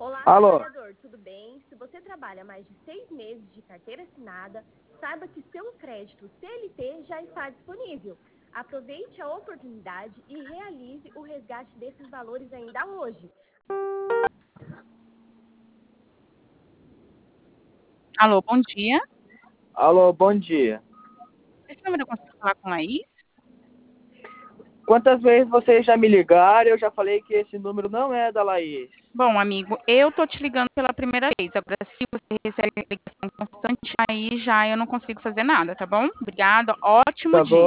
Olá, Alô? trabalhador, tudo bem? Se você trabalha mais de 6 meses de carteira assinada, saiba que seu crédito CLT já está disponível. Aproveite a oportunidade e realize o resgate desses valores ainda hoje. Alô, bom dia. Alô, bom dia. Esse número eu consigo falar com a Laís? Quantas vezes vocês já me ligaram? Eu já falei que esse número não é da Laís. Bom, amigo, eu tô te ligando pela primeira vez. Agora, se você recebe ligação constante, aí já eu não consigo fazer nada, tá bom? Obrigada, ótimo Tá bom? dia.